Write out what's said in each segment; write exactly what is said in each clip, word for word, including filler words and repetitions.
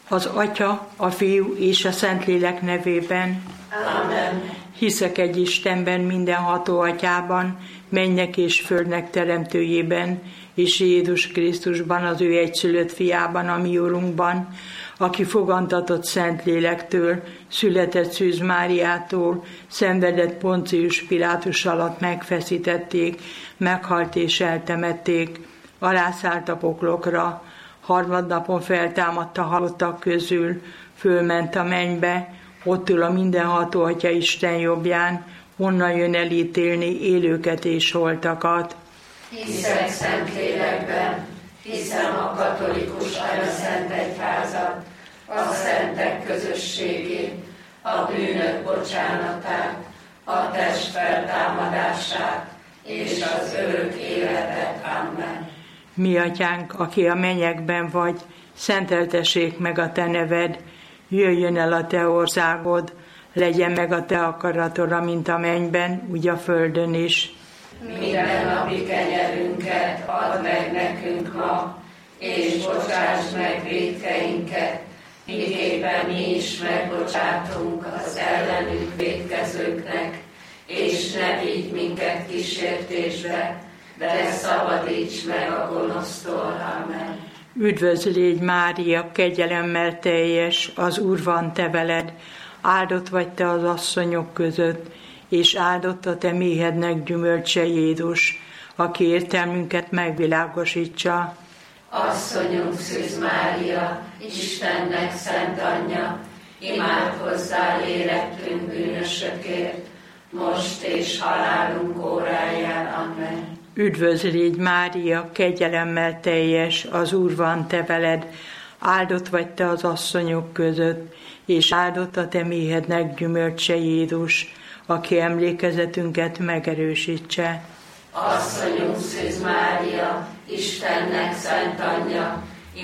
Az Atya, a Fiú és a Szentlélek nevében. Amen. Hiszek egy Istenben, mindenható Atyában, mennek és földnek teremtőjében, és Jézus Krisztusban, az ő egyszülött fiában, a mi Urunkban, aki fogantatott Szentlélektől, született Szűz Máriától, szenvedett Poncius Pilátus alatt, megfeszítették, meghalt és eltemették, alászállt a poklokra, harmadnapon feltámadt a halottak közül, fölment a mennybe, ott ül a mindenható Atya Isten jobbján, onnan jön elítélni élőket és holtakat. Hiszek Szentlélekben, hiszem a katolikus anyaszent egyházat, a szentek közösségét, a bűnök bocsánatát, a test feltámadását és az örök életet. Amen. Mi Atyánk, aki a mennyekben vagy, szenteltessék meg a te neved, jöjjön el a te országod, legyen meg a te akaratod, mint a mennyben, úgy a földön is. Minden napi kenyerünket add meg nekünk ma, és bocsáss meg vétkeinket, miképpen mi is megbocsátunk az ellenünk vétkezőknek, és ne vigy minket kísértésbe, de szabadíts meg a gonosztól. Amen. Üdvözl légy, Mária, kegyelemmel teljes, az Úr van te veled, áldott vagy te az asszonyok között, és áldott a te méhednek gyümölcse Jézus, aki értelmünket megvilágosítsa. Asszonyunk Szűz Mária, Istennek szent anyja, imádkozzál érettünk bűnösökért, most és halálunk óráján. Amen. Üdvözl légy, Mária, kegyelemmel teljes, az Úr van te veled, áldott vagy te az asszonyok között, és áldott a te méhednek gyümölcse Jézus, aki emlékezetünket megerősítse. Asszonyunk Szűz Mária, Istennek szent anyja,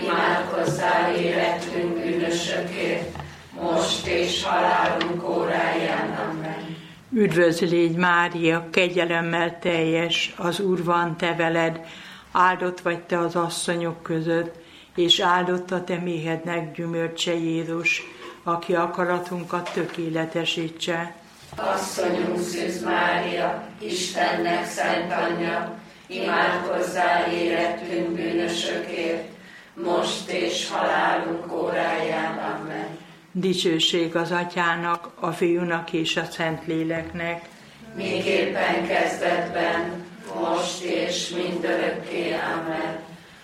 imádkozzál érettünk bűnösökért, most és halálunk óráján. Amen. Üdvözl légy, Mária, kegyelemmel teljes, az Úr van te veled, áldott vagy te az asszonyok között, és áldott a te méhednek gyümölcse Jézus, aki akaratunkat tökéletesítse. Asszonyunk Szűz Mária, Istennek szent anyja, imádkozzál érettünk bűnösökért, most és halálunk óráján. Amen. Dicsőség az Atyának, a Fiúnak és a Szentléleknek. Miképpen kezdetben, most és mindörökké. Amen.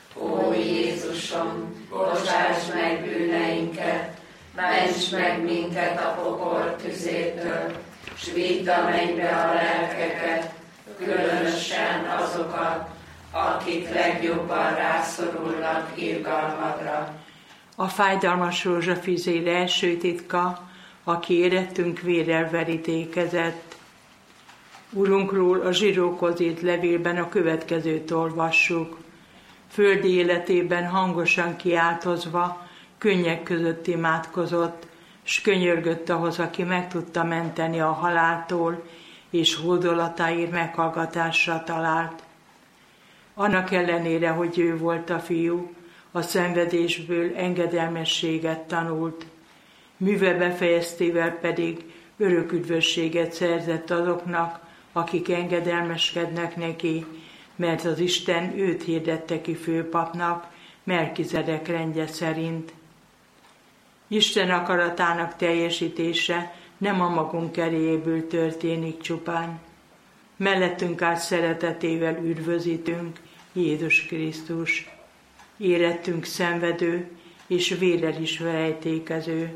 Ó Jézusom, bocsáss meg bűneinket, ments meg minket a pokol tüzétől, s vidd a mennybe a lelkeket, különösen azokat, akik legjobban rászorulnak irgalmadra. A fájdalmas rózsafűzér első titka, aki érettünk vérrel verítékezett. Urunkról a zsidókhoz írt levélben a következőt olvassuk. Földi életében hangosan kiáltozva, könnyek között imádkozott, s könyörgött ahhoz, aki meg tudta menteni a haláltól, és hódolatáért meghallgatásra talált. Annak ellenére, hogy ő volt a fiú, a szenvedésből engedelmességet tanult, műve befejeztével pedig örök üdvösséget szerzett azoknak, akik engedelmeskednek neki, mert az Isten őt hirdette ki főpapnak, Melkizedek rendje szerint. Isten akaratának teljesítése nem a magunk erejéből történik csupán. Mellettünk át szeretetével üdvözítünk, Jézus Krisztus. Érettünk szenvedő, és vérrel is verejtékező.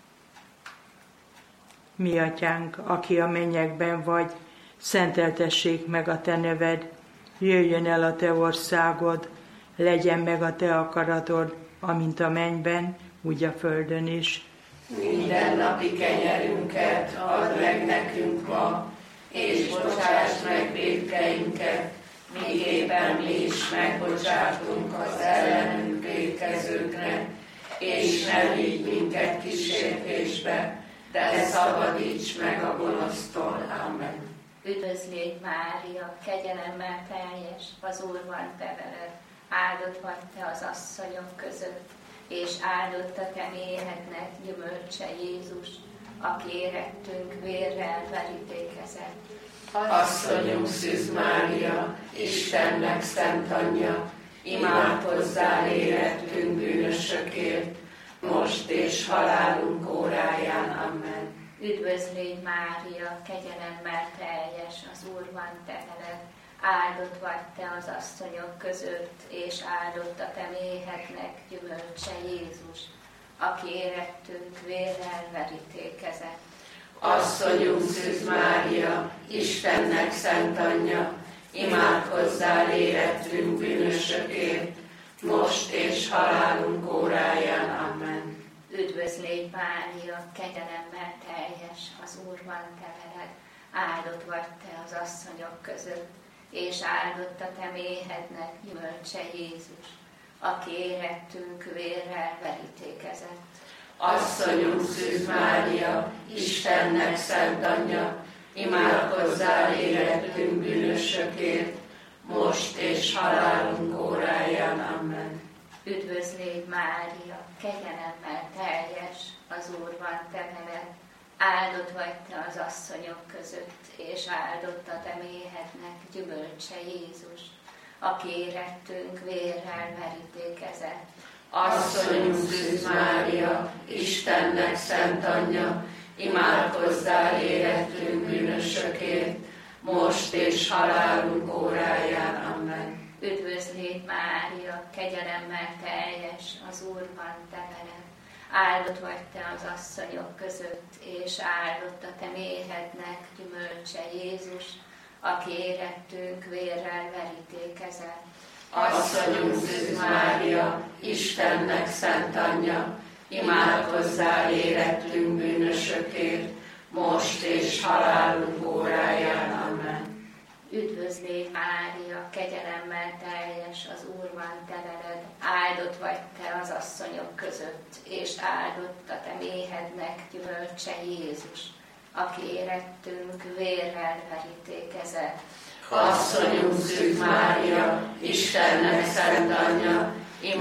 Mi Atyánk, aki a mennyekben vagy, szenteltessék meg a te neved, jöjjön el a te országod, legyen meg a te akaratod, amint a mennyben, úgy a földön is. Minden napi kenyerünket add meg nekünk ma, és bocsáss meg vétkeinket, miképpen mi is megbocsátunk az ellenünk vétkezőknek, és ne vigy minket kísértésbe, de szabadíts meg a gonosztól. Amen. Üdvözl légy, Mária, kegyelemmel teljes, az Úr van te veled, áldott vagy te az asszonyok között, és áldott a te méhednek gyümölcse Jézus, aki érettünk vérrel verítékezett. Asszonyunk Szűz Mária, Istennek szent anyja, imádkozzál érettünk bűnösökért, most és halálunk óráján. Amen. Üdvözlégy Mária, kegyelemmel teljes, az Úr van te veled, áldott vagy te az asszonyok között, és áldott a te méhednek gyümölcse Jézus, aki érettünk vérrel verítékezett. Asszonyunk Szűz Mária, Istennek szent anyja, imádkozzál érettünk bűnösökért, most és halálunk óráján. Amen. Üdvözlégy Mária, kegyelemmel teljes, az Úr van te veled, áldott vagy te az asszonyok között, és áldott a te méhednek gyümölcse Jézus, aki érettünk vérrel verítékezett. Asszonyunk Szűz Mária, Istennek szent anyja, imádkozzál érettünk bűnösökért, most és halálunk óráján. Amen. Üdvözlégy Mária, kegyelemmel teljes, az Úr van te veled, áldott vagy te az asszonyok között, és áldott a te méhednek gyümölcse Jézus, aki érettünk vérrel verítékezett. Asszonyunk Szűz Mária, Istennek szent anyja, imádkozzál érettünk bűnösökért, most és halálunk óráján. Amen. Üdvözlégy Mária, kegyelemmel teljes, az Úr van te veled, áldott vagy te az asszonyok között, és áldott a te méhednek gyümölcse Jézus, aki érettünk vérrel verítékezett. Asszonyunk Szűz Mária, Istennek szent anyja, imádkozzál érettünk bűnösökért, most és halálunk óráján. Amen. Üdvözlégy Mária, kegyelemmel teljes, az Úr van te veled, áldott vagy te az asszonyok között, és áldott a te méhednek gyümölcse Jézus, aki érettünk vérrel verítékezett. Asszonyunk Szűz Mária, Istennek szent anyja,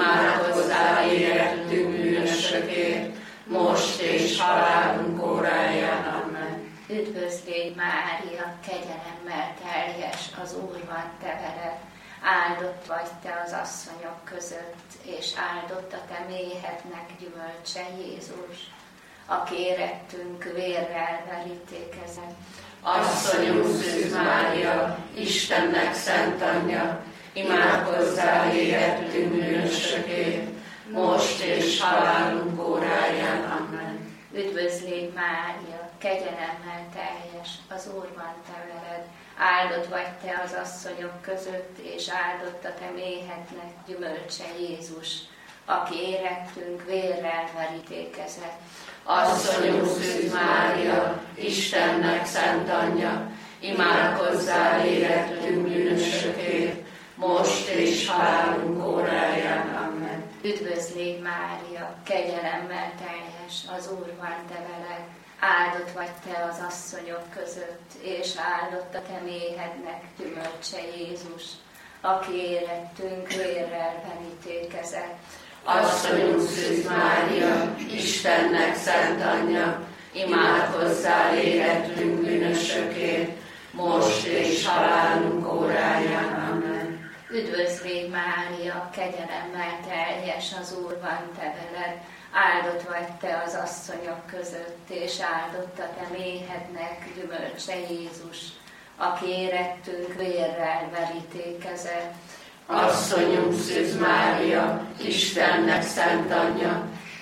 imádkozzál érettünk bűnösökért, most és halálunk óráján. Amen. Üdvözlégy Mária, kegyelemmel teljes, az Úr van te veled, áldott vagy te az asszonyok között, és áldott a te méhednek gyümölcse Jézus, aki érettünk vérrel verítékezett. Asszonyunk Szűz Mária, Istennek szent anyja, imádkozzál érettünk bűnösökért, most és halálunk óráján. Amen. Üdvözlégy Mária, kegyelemmel teljes, az Úr van te veled, áldott vagy te az asszonyok között, és áldott a te méhednek gyümölcse Jézus, aki érettünk vérrel verítékezett. Asszonyunk Szűz Mária, Istennek szent anyja, imádkozzál érettünk bűnösökért, most és halálunk óráján. Amen. Üdvözlégy Mária, kegyelemmel teljes, az Úr van te veled, áldott vagy te az asszonyok között, és áldott a te méhednek gyümölcse Jézus, aki érettünk vérrel verítékezett. Asszonyunk Szűz Mária, Istennek szent anyja, imádkozzál érettünk bűnösökért, most és halálunk óráján. Amen. Üdvözlégy Mária, kegyelemmel teljes, az Úr van te veled, áldott vagy te az asszonyok között, és áldott a te méhednek gyümölcse Jézus, aki érettünk vérrel verítékezett. Asszonyunk Szűz Mária, Istennek szent anyja,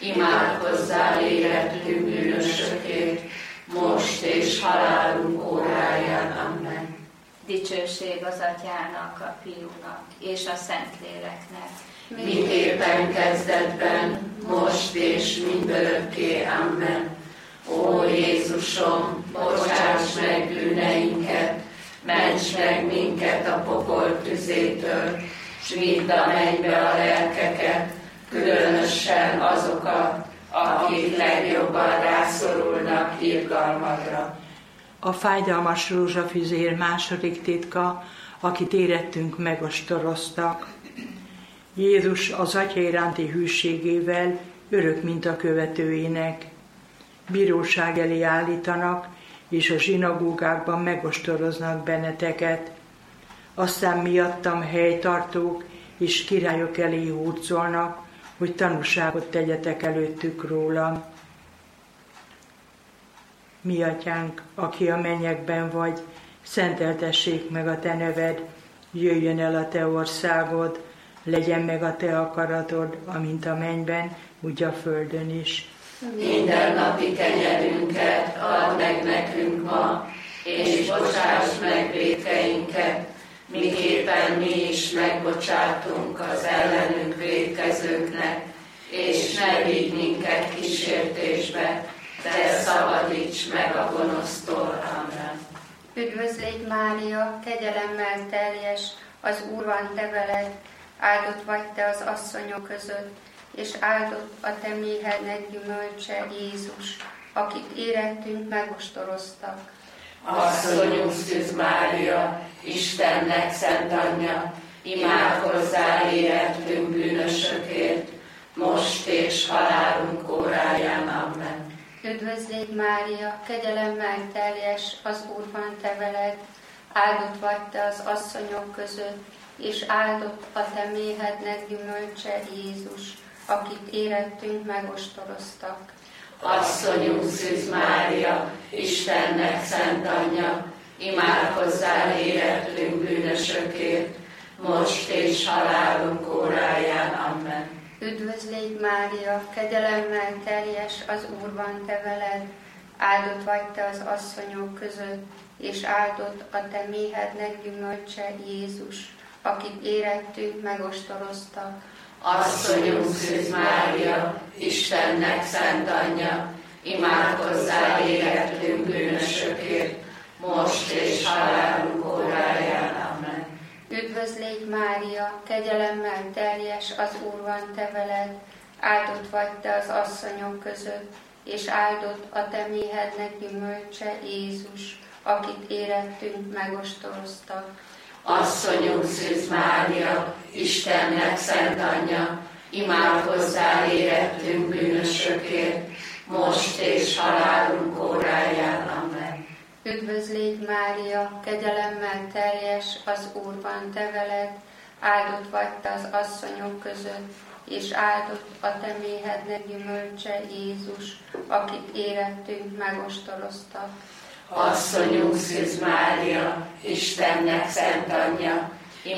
imádkozzál érettünk bűnösökért, most és halálunk óráján. Amen. Dicsőség az Atyának, a Fiúnak és a Szentléleknek, miképpen kezdetben, most és mindörökké. Amen. Ó Jézusom, bocsáss meg bűneinket, ments meg minket a pokol tüzétől, s vidd a mennybe a lelkeket, különösen azokat, akik legjobban rászorulnak irgalmadra. A fájdalmas rózsafüzér második titka, akit érettünk megostoroztak. Jézus az Atya iránti hűségével örök mintakövetőinek. Bíróság elé állítanak, és a zsinagógákban megostoroznak benneteket. Aztán miattam helytartók és királyok elé hurcolnak, hogy tanúságot tegyetek előttük rólam. Mi atyánk, aki a mennyekben vagy, szenteltessék meg a te neved, jöjjön el a te országod, legyen meg a te akaratod, amint a mennyben, úgy a földön is. Mindennapi kenyerünket add meg nekünk ma, és bocsáss meg vétkeinket, miképpen mi is megbocsátunk az ellenünk vétkezőknek, és ne vigy minket kísértésbe, de szabadíts meg a gonosztól. Amen. Üdvözlégy Mária, kegyelemmel teljes, az Úr van te veled, áldott vagy te az asszonyok között, és áldott a te méhednek gyümölcse, Jézus, akit érettünk megostoroztak. Asszonyunk Szűz Mária, Istennek szent anyja, imádkozzál érettünk bűnösökért, most és halálunk óráján. Amen. Üdvözlégy Mária, kegyelemmel teljes, az Úr van te veled, áldott vagy te az asszonyok között, és áldott a te méhednek gyümölcse, Jézus, akit érettünk megostoroztak. Asszonyunk Szűz Mária, Istennek szent anyja, imádkozzál érettünk bűnösökért, most és halálunk óráján. Amen. Üdvözlégy Mária, kegyelemmel teljes, az Úr van te veled, áldott vagy te az asszonyok között, és áldott a te méhednek gyümölcse, Jézus, akit érettünk megostoroztak. Asszonyunk Szűz Mária, Istennek szent anyja, imádkozzál érettünk bűnösökért, most és halálunk óráján. Amen. Üdvözlégy Mária, kegyelemmel teljes, az Úr van te veled, áldott vagy te az asszonyok között, és áldott a te méhednek gyümölcse, Jézus, akit érettünk megostoroztak. Asszonyunk Szűz Mária, Istennek szent anyja, imádkozzál érettünk bűnösökért, most és halálunk óráján. Amen. Üdvözlégy Mária, kegyelemmel teljes, az Úr van te veled, áldott vagy te az asszonyok között, és áldott a te méhednek gyümölcse, Jézus, akit érettünk megostoroztak. Asszonyunk Szűz Mária, Istennek szent anyja,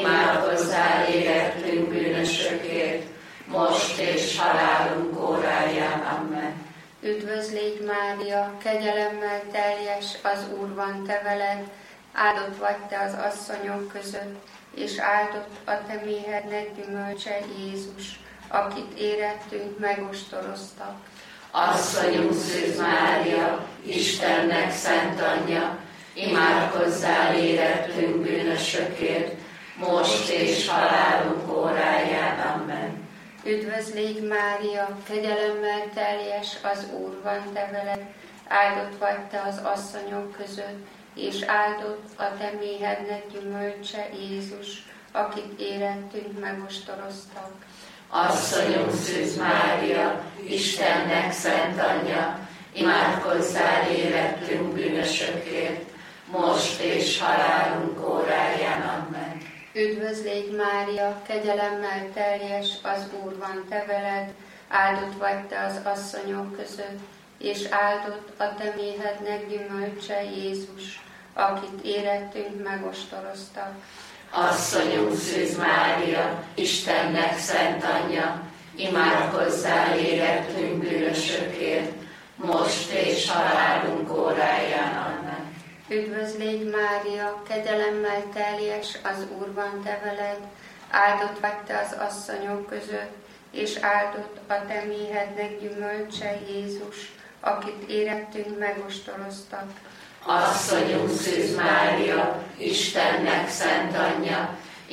imádkozzál érettünk bűnösökért, most és halálunk óráján. Amen. Üdvözlégy Mária, kegyelemmel teljes, az Úr van te veled, áldott vagy te az asszonyok között, és áldott a te méhednek gyümölcse, Jézus, akit érettünk megostoroztak. Asszonyunk Szűz Mária, Istennek szent anyja, imádkozzál érettünk bűnösökért, most és halálunk óráján. Amen. Üdvözlégy Mária, kegyelemmel teljes, az Úr van te veled, áldott vagy te az asszonyok között, és áldott a te méhednek gyümölcse, Jézus, akit érettünk megostoroztak. Asszonyunk Szűz Mária, Istennek szent anyja, imádkozzál érettünk bűnösökért, most és halálunk óráján. Amen. Üdvözlégy Mária, kegyelemmel teljes, az Úr van te veled, áldott vagy te az asszonyok között, és áldott a te méhednek gyümölcse, Jézus, akit érettünk megostoroztak. Asszonyunk Szűz Mária, Istennek szent anyja, imádkozzál érettünk bűnösökért, most és halálunk óráján. Amen. Üdvözlégy Mária, kegyelemmel teljes, az Úr van te veled, áldott vagy te az asszonyok között, és áldott a te méhednek gyümölcse, Jézus, akit érettünk megostoroztak. Asszonyunk Szűz Mária, Istennek szent anyja,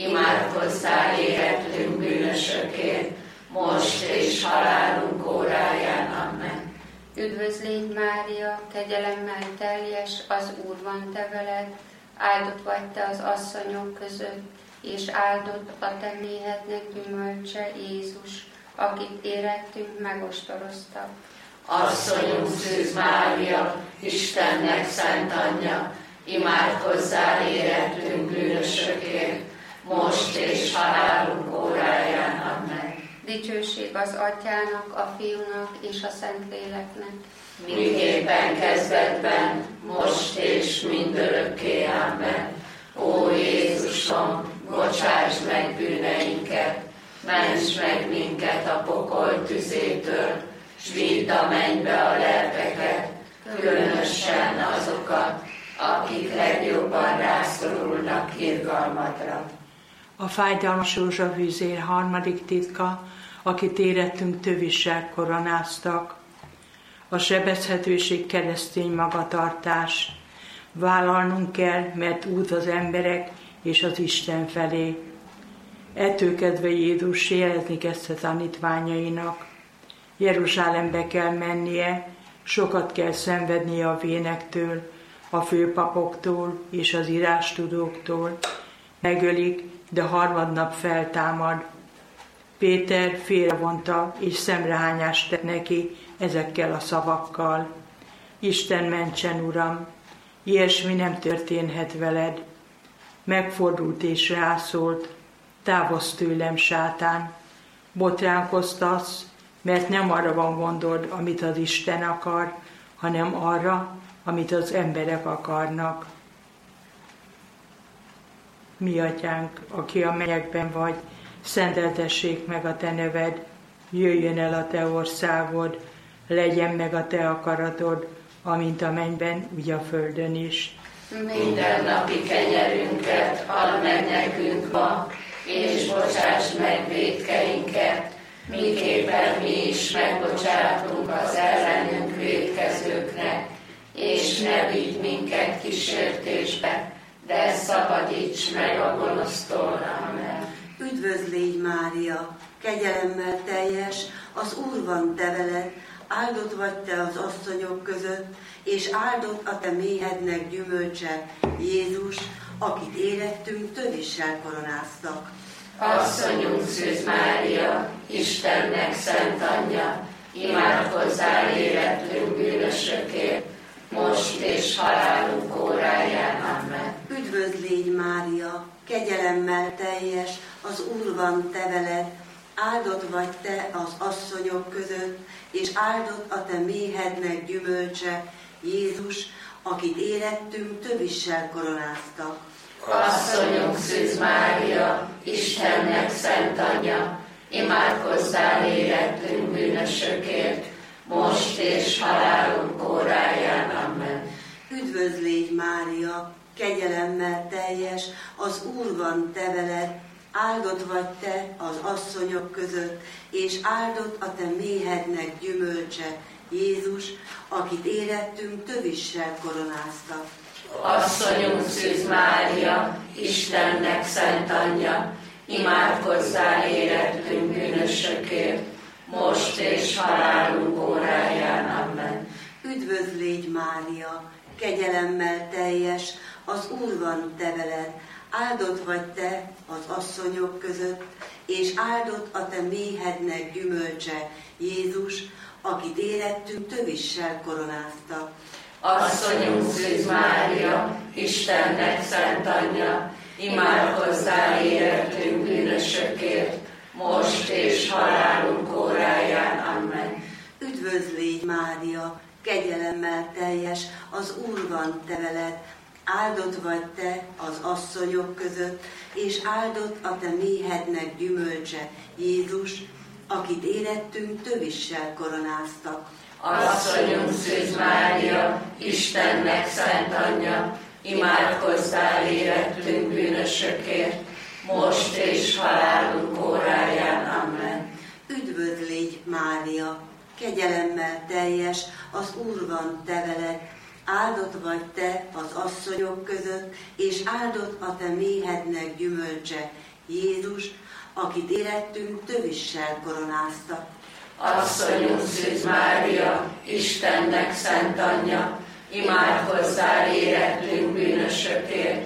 imádkozzál érettünk bűnösökért, most és halálunk óráján. Amen. Üdvözlégy Mária, kegyelemmel teljes, az Úr van te veled, áldott vagy te az asszonyok között, és áldott a te méhednek gyümölcse, Jézus, akit érettünk megostoroztak. Asszonyunk Szűz Mária, Istennek szent anyja, imádkozzál érettünk bűnösökért, most és halálunk óráján. Amen. Dicsőség az Atyának, a Fiúnak és a Szentléleknek, miképpen kezdetben, most és mindörökké. Amen. Ó Jézusom, bocsáss meg bűneinket, ments meg minket a pokol tüzétől, s vidd a mennybe a lelkeket, különösen azokat, akik legjobban rászorulnak irgalmadra. A fájdalmas rózsafűzér harmadik titka, akit érettünk tövissel koronáztak. A sebezhetőség keresztény magatartás. Vállalnunk kell, mert út az emberek és az Isten felé. Ettől kedve Jézus jelezni kezdte tanítványainak. Jeruzsálembe kell mennie, sokat kell szenvednie a vénektől, a főpapoktól és az írástudóktól. Megölik, de harmadnap feltámad. Péter félrevonta és szemrehányást tett neki ezekkel a szavakkal. Isten mentsen, Uram, ilyesmi nem történhet veled. Megfordult és rászólt, távozz tőlem, sátán, botránkoztatsz, mert nem arra van gondod, amit az Isten akar, hanem arra, amit az emberek akarnak. Mi Atyánk, aki a mennyekben vagy, szenteltessék meg a te neved, jöjjön el a te országod, legyen meg a te akaratod, amint a mennyben, úgy a földön is. Minden napi kenyerünket add meg nekünk ma, és bocsáss meg vétkeinket, miképpen mi is megbocsátunk az ellenünk vétkezőknek, és ne vigy minket kísértésbe, de szabadíts meg a gonosztól. Amen. Üdvözlégy Mária, kegyelemmel teljes, az Úr van te veled, áldott vagy te az asszonyok között, és áldott a te méhednek gyümölcse, Jézus, akit érettünk tövissel koronáztak. Asszonyunk Szűz Mária, Istennek szent anyja, imádkozzál érettünk bűnösökért, most és halálunk óráján. Amen. Üdvözlégy Mária, kegyelemmel teljes, az Úr van te veled, áldott vagy te az asszonyok között, és áldott a te méhednek gyümölcse, Jézus, akit érettünk tövissel koronáztak. Asszonyunk Szűz Mária, Istennek szent anyja, imádkozzál érettünk bűnösökért, most és halálunk óráján. Amen. Üdvözlégy Mária, kegyelemmel teljes, az Úr van te veled, áldott vagy te az asszonyok között, és áldott a te méhednek gyümölcse, Jézus, akit érettünk tövissel koronáztak. Asszonyunk Szűz Mária, Istennek szent anyja, imádkozzál érettünk bűnösökért, most és halálunk óráján. Amen. Üdvözlégy Mária, kegyelemmel teljes, az Úr van te veled, áldott vagy te az asszonyok között, és áldott a te méhednek gyümölcse, Jézus, akit érettünk tövissel koronáztak. Asszonyunk Szűz Mária, Istennek szent anyja, imádkozzál érettünk bűnösökért, most és halálunk óráján. Amen. Üdvözlégy Mária, kegyelemmel teljes, az Úr van te veled, áldott vagy te az asszonyok között, és áldott a te méhednek gyümölcse, Jézus, akit érettünk tövissel koronáztak. Asszonyunk Szűz Mária, Istennek szent anyja, imádkozzál érettünk bűnösökért, most és halálunk óráján. Amen. Üdvözlégy Mária, kegyelemmel teljes, az Úr van te veled, áldott vagy te az asszonyok között, és áldott a te méhednek gyümölcse, Jézus, akit érettünk tövissel koronáztak. Asszonyunk Szűz Mária, Istennek szent anyja, imádkozzál érettünk bűnösökért,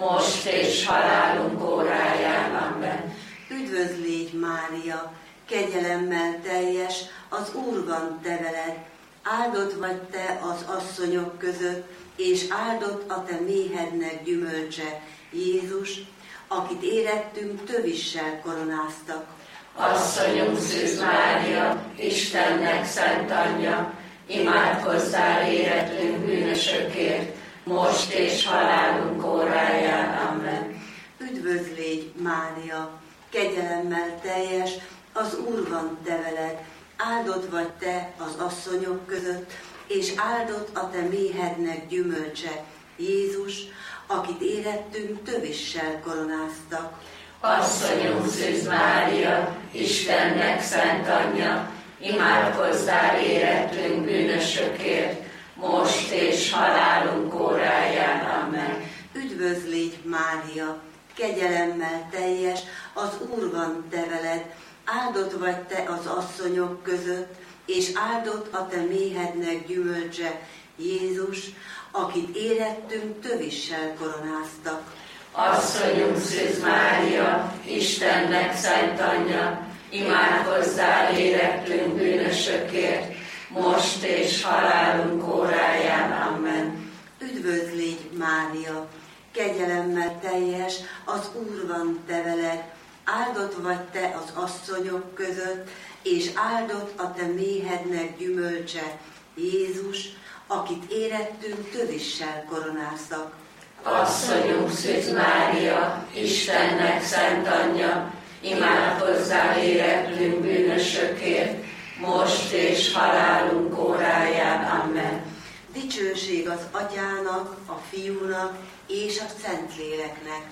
most és halálunk óráján. Amen. Üdvözl légy, Mária, kegyelemmel teljes, az Úr van te veled, áldott vagy te az asszonyok között, és áldott a te méhednek gyümölcse, Jézus, akit érettünk tövissel koronáztak. Asszonyunk Szűz Mária, Istennek szent anyja, imádkozzál érettünk bűnösökért, most és halálunk óráján. Amen. Üdvözl légy, Mária, kegyelemmel teljes, az Úr van te veled, áldott vagy te az asszonyok között, és áldott a te méhednek gyümölcse, Jézus, akit érettünk tövissel koronáztak. Asszonyunk Szűz Mária, Istennek szent anyja, imádkozzál érettünk bűnösökért, most és halálunk óráján. Amen. Üdvözl légy, Mária, kegyelemmel teljes, az Úr van te veled, áldott vagy te az asszonyok között, és áldott a te méhednek gyümölcse, Jézus, akit érettünk tövissel koronáztak. Asszonyunk Szűz Mária, Istennek szent anyja, imádkozzál érettünk bűnösökért, most és halálunk óráján. Amen. Üdvözl légy, Mária, kegyelemmel teljes, az Úr van te veled, áldott vagy te az asszonyok között, és áldott a te méhednek gyümölcse, Jézus, akit érettünk tövissel koronáztak. Asszonyunk Szűz Mária, Istennek szent anyja, imádkozzál érettünk bűnösökért, most és halálunk óráján. Amen. Dicsőség az Atyának, a Fiúnak és a Szentléleknek.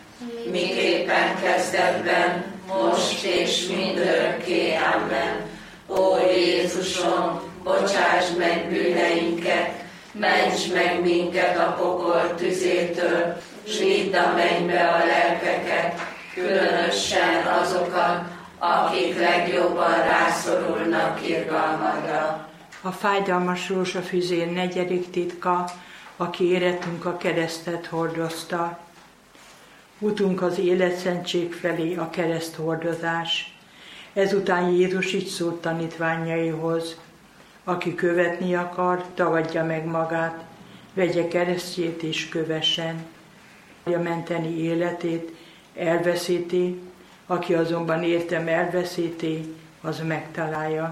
Miképpen kezdetben, most és mindörökké. Amen. Ó Jézusom, bocsáss meg bűneinket, ments meg minket a pokol tüzétől, s vidd a mennybe a lelkeket, különösen azokat, akik legjobban rászorulnak irgalmadra. A fájdalmas rózsafüzér negyedik titka, aki érettünk a keresztet hordozta. Utunk az életszentség felé a kereszt hordozás. Ezután Jézus így szólt tanítványaihoz: aki követni akar, tagadja meg magát, vegye keresztjét és kövessen. A menteni életét elveszíti, aki azonban értem elveszíti, az megtalálja.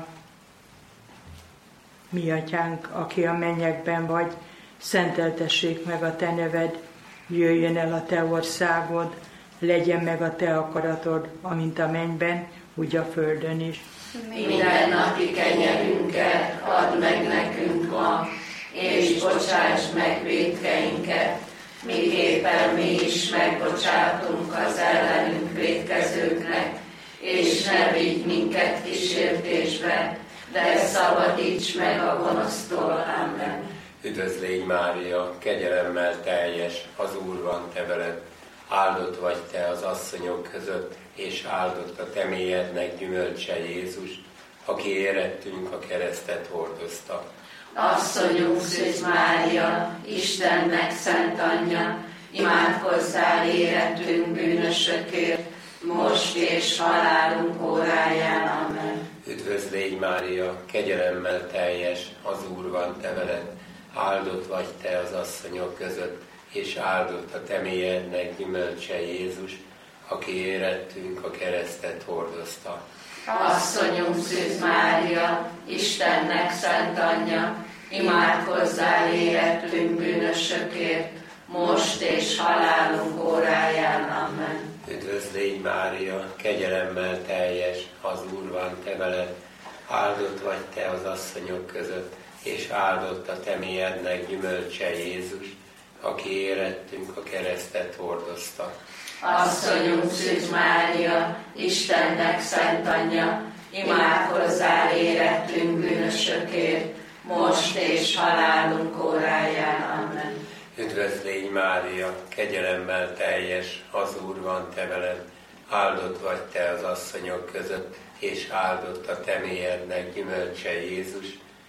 Mi Atyánk, aki a mennyekben vagy, szenteltessék meg a te neved, jöjjön el a te országod, legyen meg a te akaratod, amint a mennyben, úgy a földön is. Minden napi kenyerünket add meg nekünk ma, és bocsáss meg vétkeinket, miképpen mi is megbocsátunk az ellenünk vétkezőknek, és ne vigy minket kísértésbe, de szabadíts meg a gonosztól. Amen. Üdvözl légy, Mária, kegyelemmel teljes, az Úr van te veled, áldott vagy te az asszonyok között, és áldott a te méhednek gyümölcse, Jézus, aki érettünk a keresztet hordozta. Asszonyunk Szűz Mária, Istennek szent anyja, imádkozzál érettünk bűnösökért, most és halálunk óráján. Amen. Üdvözl légy, Mária, kegyelemmel teljes, az Úr van te veled, áldott vagy te az asszonyok között, és áldott a te méhednek gyümölcse, Jézus, aki érettünk a keresztet hordozta. Asszonyunk Szűz Mária, Istennek szent anyja, imádkozzál érettünk bűnösökért, most és halálunk óráján. Amen. Üdvözl légy, Mária, kegyelemmel teljes, az Úr van te veled, áldott vagy te az asszonyok között, és áldott a te méhednek gyümölcse, Jézus, aki érettünk a keresztet hordozta. Asszonyunk Szűz Mária, Istennek szent anyja, imádkozzál érettünk bűnösökért, most és halálunk óráján. Amen. Üdvözl légy, Mária, kegyelemmel teljes, az Úr van te veled, áldott vagy te az asszonyok között, és áldott a te méhednek gyümölcse, Jézus,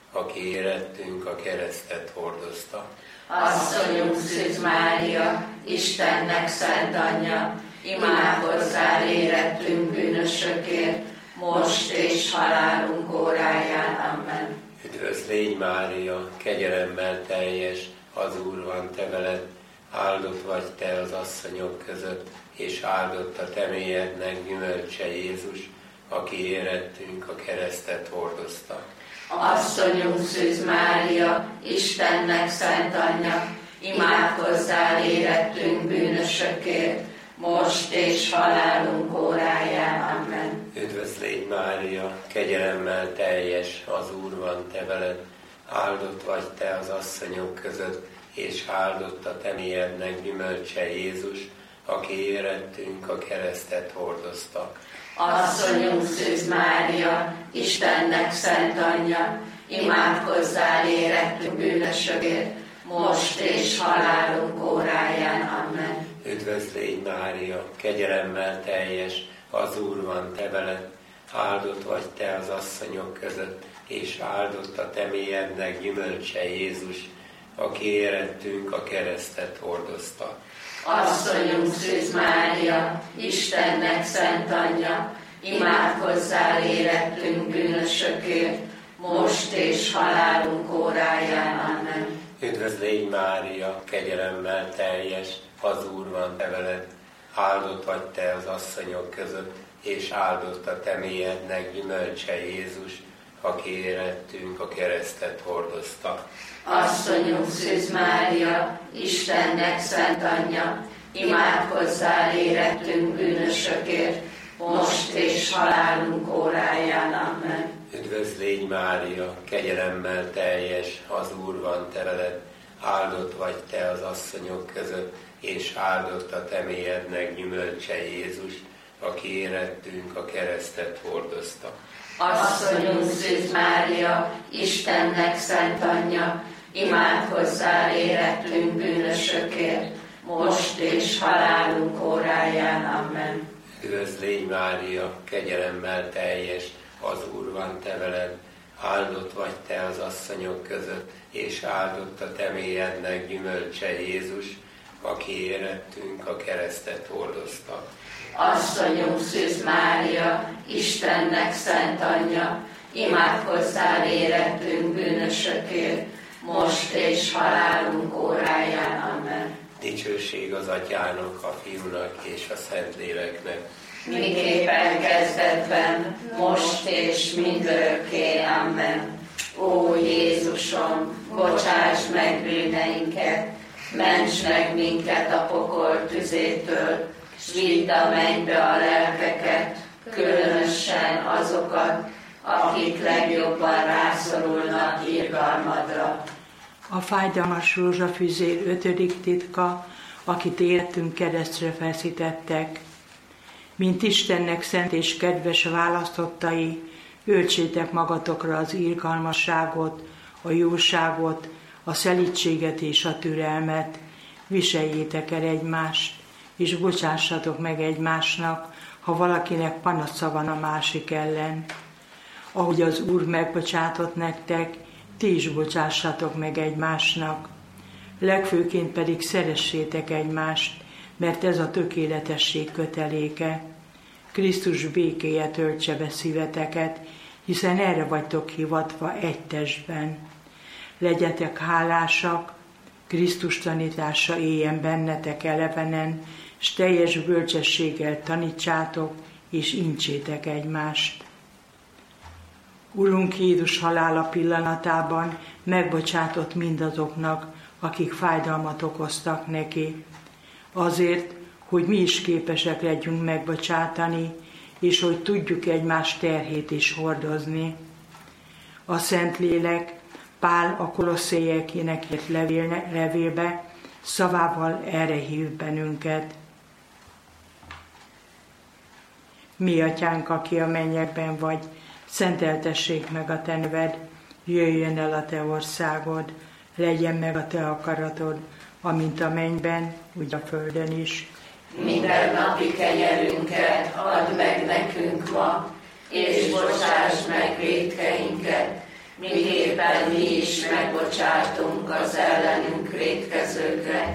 aki érettünk a keresztet hordozta. Asszonyunk Szűz Mária, Istennek szent anyja, imádkozzál érettünk bűnösökért, most és halálunk óráján. Amen. Üdvözl légy Mária, kegyelemmel teljes, az Úr van te veled, áldott vagy te az asszonyok között, és áldott a te mélyednek gyümölcse Jézus, aki érettünk a keresztet hordozta. Asszonyunk Szűz Mária, Istennek szent anyja, imádkozzál érettünk bűnösökért, most és halálunk óráján. Amen. Üdvözl légy Mária, kegyelemmel teljes, az Úr van te veled, áldott vagy te az asszonyok között, és áldott a te mélyednek gyümölcse Jézus, aki érettünk a keresztet hordozta. Asszonyunk Szűz Mária, Istennek szent anyja, imádkozzál érettünk bűnösökért, most és halálunk óráján. Amen. Üdvözl légy Mária, kegyelemmel teljes, az Úr van te veled, áldott vagy te az asszonyok között, és áldott a te mélyednek gyümölcse Jézus, aki érettünk a keresztet hordozta. Asszonyunk Szűz Mária, Istennek szent anyja, imádkozzál érettünk bűnösökért, most és halálunk óráján. Amen. Üdvözl légy Mária, kegyelemmel teljes, az Úr van te veled, áldott vagy te az asszonyok között, és áldott a te mélyednek gyümölcse Jézus, aki érettünk a keresztet hordozta. Asszonyunk Szűz Mária, Istennek szent anyja, imádkozzál érettünk bűnösökért, most és halálunk óráján. Amen. Üdvözl légy Mária, kegyelemmel teljes, az Úr van te veled, áldott vagy te az asszonyok között, és áldott a te mélyednek gyümölcse Jézus, aki érettünk a keresztet hordozta. Asszonyunk Szűz Mária, Istennek szent anyja, imádkozzál érettünk bűnösökért, most és halálunk óráján. Amen. Üdvözl légy Mária, kegyelemmel teljes, az Úr van te veled, áldott vagy te az asszonyok között, és áldott a te mélyednek gyümölcse Jézus, aki érettünk a keresztet hordozta. Asszonyunk Szűz Mária, Istennek szent anyja, imádkozzál érettünk bűnösökért, most és halálunk óráján. Amen. Dicsőség az Atyának, a Fiúnak és a Szentléleknek, miképpen kezdetben, most és mindörökké. Amen. Ó Jézusom, bocsáss meg bűneinket, ments meg minket a pokol tüzétől, s vidd a mennybe a lelkeket, különösen azokat, akik legjobban rászorulnak irgalmadra. A fájdalmas rózsafüzér ötödik titka, akit életünk keresztre feszítettek. Mint Istennek szent és kedves választottai, öltsétek magatokra az irgalmasságot, a jóságot, a szelídséget és a türelmet, viseljétek el egymást, és bocsássatok meg egymásnak, ha valakinek panasza van a másik ellen. Ahogy az Úr megbocsátott nektek, ti is bocsássatok meg egymásnak. Legfőként pedig szeressétek egymást, mert ez a tökéletesség köteléke. Krisztus békéje töltse be szíveteket, hiszen erre vagytok hivatva egy testben. Legyetek hálásak, Krisztus tanítása éljen bennetek elevenen, s teljes bölcsességgel tanítsátok, és incsétek egymást. Urunk Jézus halála pillanatában megbocsátott mindazoknak, akik fájdalmat okoztak neki. Azért, hogy mi is képesek legyünk megbocsátani, és hogy tudjuk egymás terhét is hordozni. A Szentlélek Pál a Kolosszéiekének írt levélbe szavával erre hív bennünket. Mi atyánk, aki a mennyekben vagy, szenteltessék meg a te neved, jöjjön el a te országod, legyen meg a te akaratod, amint a mennyben, úgy a földön is. Minden napi kenyerünket add meg nekünk ma, és bocsáss meg vétkeinket, miképpen mi is megbocsátunk az ellenünk vétkezőknek,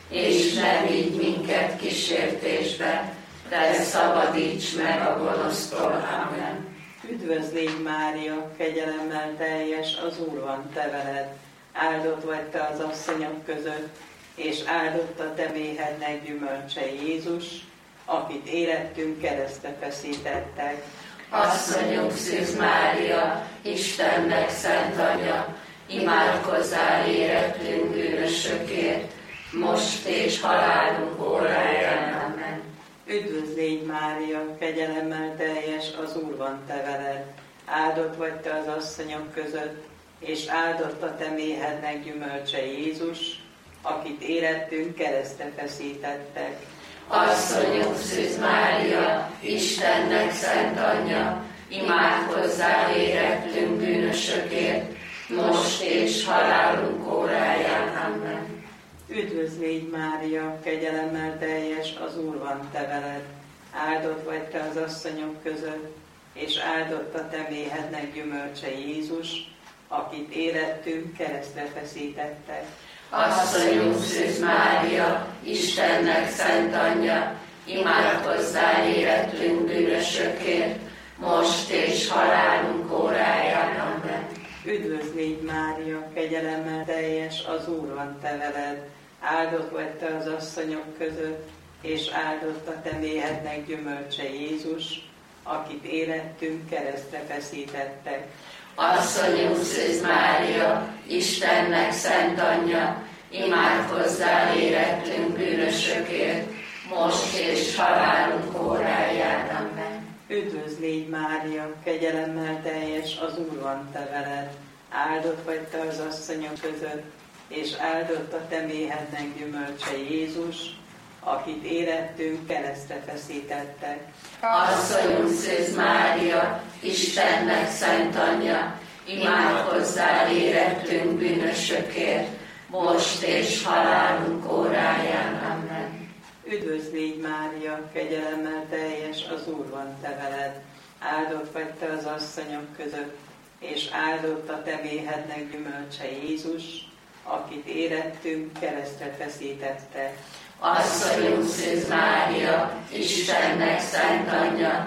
és ne vigy minket kísértésbe, de szabadíts meg a gonosztól. Amen. Üdvözl légy Mária, kegyelemmel teljes, az Úr van te veled. Áldott vagy te az asszonyok között, és áldott a te méhednek gyümölcse Jézus, akit érettünk keresztre feszítettek. Asszonyunk Szűz Mária, Istennek szent anyja, imádkozzál érettünk bűnösökért, most és halálunk óráján. Amen. Üdvözl légy Mária, kegyelemmel teljes, az Úr van te veled. Áldott vagy te az asszonyok között, és áldott a te méhednek gyümölcse Jézus, akit érettünk keresztre feszítettek. Asszonyunk Szűz Mária, Istennek szent anyja, imádkozzál érettünk bűnösökért, most és halálunk óráján. Amen. Üdvözl légy Mária, kegyelemmel teljes, az Úr van te veled. Áldott vagy te az asszonyok között, és áldott a te méhednek gyümölcse Jézus, akit érettünk keresztre feszítettek. Asszonyunk Szűz Mária, Istennek szent anyja, imádkozzál érettünk bűnösökért, most és halálunk óráján. Amen. Üdvözl légy Mária, kegyelemmel teljes, az Úr van te veled. Áldott vagy te az asszonyok között, és áldott a te méhednek gyümölcse Jézus, akit érettünk keresztre feszítettek. Asszonyunk Szűz Mária, Istennek szent anyja, imádkozzál érettünk bűnösökért, most és halálunk óráján. Amen. Üdvözl légy Mária, kegyelemmel teljes, az Úr van te veled. Áldott vagy te az asszonyok között, és áldott a te méhednek gyümölcse Jézus, akit érettünk keresztre feszítettek. Asszonyunk Szűz Mária, Istennek szent anyja, imádkozzál érettünk bűnösökért, most és halálunk óráján. Amen. Üdvözl légy Mária, kegyelemmel teljes, az Úr van te veled. Áldott vagy te az asszonyok között, és áldott a te méhednek gyümölcse Jézus, akit érettünk keresztre feszítettek. Asszonyunk Szűz Mária, Istennek szent anyja,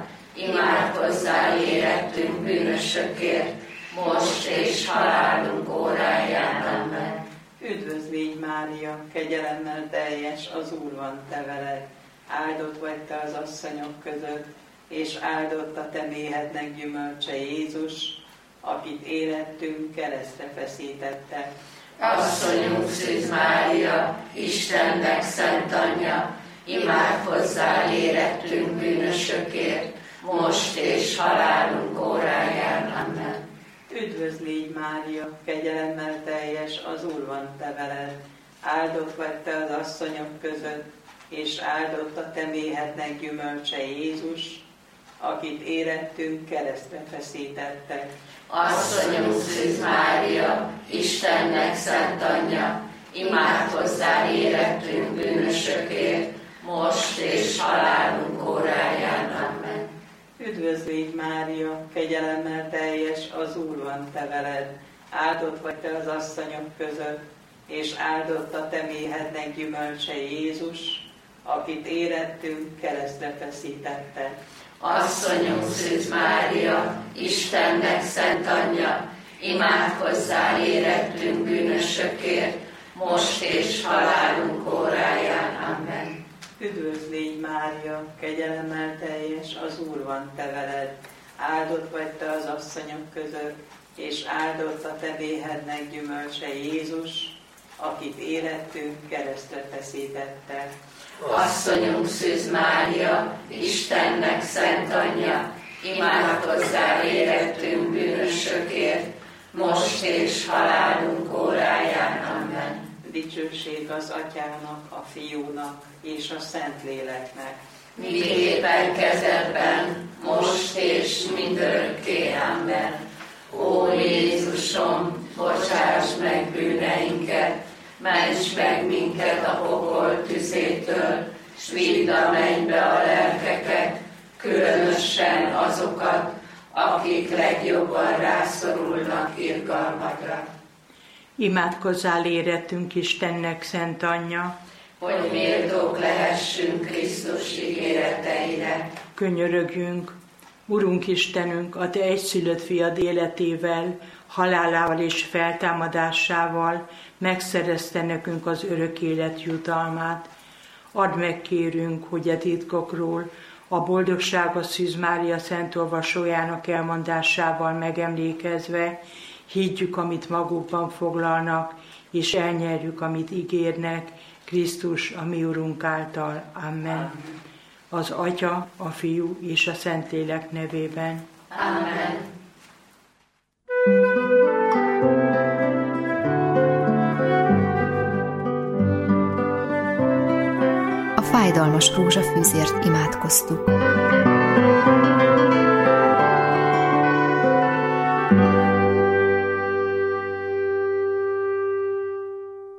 imádkozzál érettünk bűnösökért, most és halálunk óráján. Amen. Üdvözl légy Mária, kegyelemmel teljes, az Úr van te veled. Áldott vagy te az asszonyok között, és áldott a te méhednek gyümölcse Jézus, akit érettünk keresztre feszítettek. Asszonyunk Szűz Mária, Istennek szent anyja, imádkozzál érettünk bűnösökért, most és halálunk óráján. Amen. Üdvözl légy Mária, kegyelemmel teljes, az Úr van te veled. Áldott vagy te az asszonyok között, és áldott a te méhednek gyümölcse Jézus, akit érettünk keresztre feszítettek. Asszonyunk Szűz Mária, Istennek szent anyja, imádkozzál érettünk bűnösökért, most és halálunk óráján. Amen. Üdvözl légy Mária, kegyelemmel teljes, az Úr van te veled. Áldott vagy te az asszonyok között, és áldott a te méhednek gyümölcse Jézus, akit érettünk keresztre feszítettek. Asszonyunk Szűz Mária, Istennek szent anyja, imádkozzál érettünk bűnösökért, most és halálunk óráján. Amen. Üdvözl légy Mária, kegyelemmel teljes, az Úr van te veled. Áldott vagy te az asszonyok között, és áldott a te méhednek gyümölcse Jézus, akit érettünk keresztre feszítettek. Asszonyunk Szűz Mária, Istennek szent anyja, imádkozzál érettünk bűnösökért, most és halálunk óráján. Amen. Dicsőség az Atyának, a Fiúnak és a Szentléleknek. Miképpen kezdetben, most és mindörökké. Amen. Ó Jézusom, bocsáss meg bűneinket, ments meg minket a pokol tüzétől, s vidd a mennybe a lelkeket, különösen azokat, akik legjobban rászorulnak irgalmadra. Imádkozzál érettünk Istennek, Szent Anyja, hogy méltók lehessünk Krisztus ígéreteire. Könyörögjünk, Urunk Istenünk, a Te egyszülött fiad életével, halálával és feltámadásával megszerezte nekünk az örök élet jutalmát. Add meg, kérünk, hogy a titkokról, a boldogság a Szűz Mária szent olvasójának elmondásával megemlékezve, higgyük, amit magukban foglalnak, és elnyerjük, amit ígérnek, Krisztus, a mi Urunk által. Amen. Az Atya, a Fiú és a Szentlélek nevében. Amen. A fájdalmas rózsafűzért imádkoztuk.